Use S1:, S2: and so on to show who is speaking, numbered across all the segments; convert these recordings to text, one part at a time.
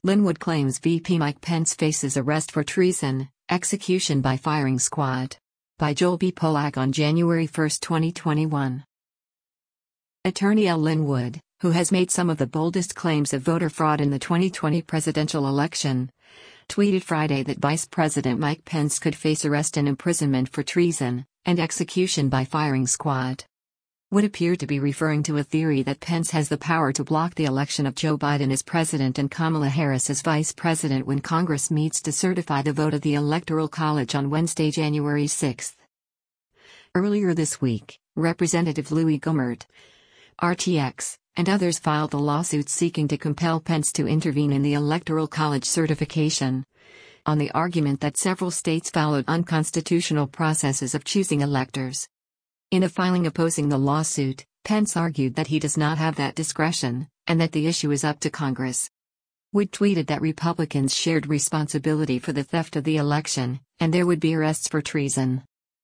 S1: Linwood claims VP Mike Pence faces arrest for treason, execution by firing squad. By Joel B. Polak on January 1, 2021. Attorney L. Linwood, who has made some of the boldest claims of voter fraud in the 2020 presidential election, tweeted Friday that Vice President Mike Pence could face arrest and imprisonment for treason and execution by firing squad. Would appear to be referring to a theory that Pence has the power to block the election of Joe Biden as president and Kamala Harris as vice president when Congress meets to certify the vote of the Electoral College on Wednesday, January 6. Earlier this week, Representative Louis Gohmert, RTX, and others filed a lawsuit seeking to compel Pence to intervene in the Electoral College certification, on the argument that several states followed unconstitutional processes of choosing electors. In a filing opposing the lawsuit, Pence argued that he does not have that discretion, and that the issue is up to Congress. Wood tweeted that Republicans shared responsibility for the theft of the election, and there would be arrests for treason.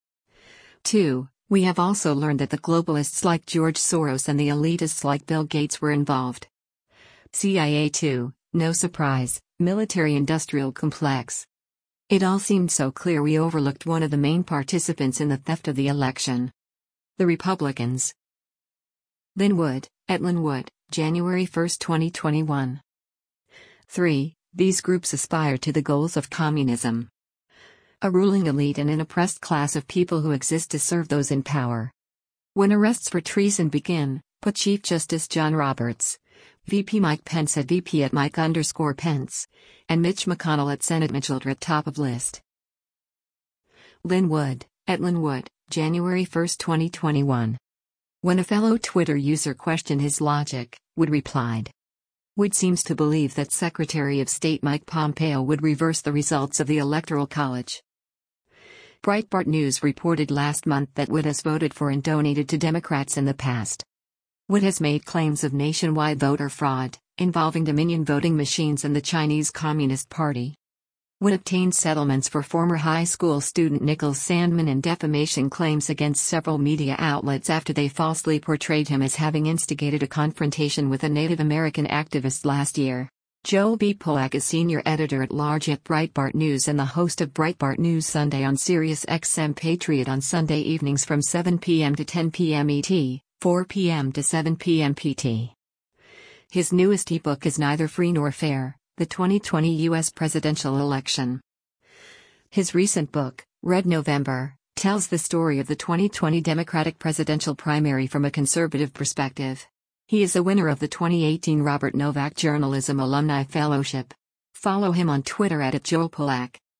S1: 2. We have also learned that the globalists like George Soros and the elitists like Bill Gates were involved. CIA 2, no surprise, military-industrial complex. It all seemed so clear we overlooked one of the main participants in the theft of the election. The Republicans. Linwood, at Linwood, January 1, 2021. 3. These groups aspire to the goals of communism. A ruling elite and an oppressed class of people who exist to serve those in power. When arrests for treason begin, put Chief Justice John Roberts, VP Mike Pence at VP at Mike_Pence, and Mitch McConnell at Senate Mitchell at top of list. Linwood, at Linwood, January 1, 2021. When a fellow Twitter user questioned his logic, Wood replied. Wood seems to believe that Secretary of State Mike Pompeo would reverse the results of the Electoral College. Breitbart News reported last month that Wood has voted for and donated to Democrats in the past. Wood has made claims of nationwide voter fraud, involving Dominion voting machines and the Chinese Communist Party. Wood obtained settlements for former high school student Nicholas Sandmann and defamation claims against several media outlets after they falsely portrayed him as having instigated a confrontation with a Native American activist last year. Joel B. Polak is senior editor-at-large at Breitbart News and the host of Breitbart News Sunday on Sirius XM Patriot on Sunday evenings from 7 p.m. to 10 p.m. ET, 4 p.m. to 7 p.m. PT. His newest ebook is Neither Free Nor Fair: The 2020 U.S. Presidential Election. His recent book, Red November, tells the story of the 2020 Democratic presidential primary from a conservative perspective. He is a winner of the 2018 Robert Novak Journalism Alumni Fellowship. Follow him on Twitter @JoelPolak.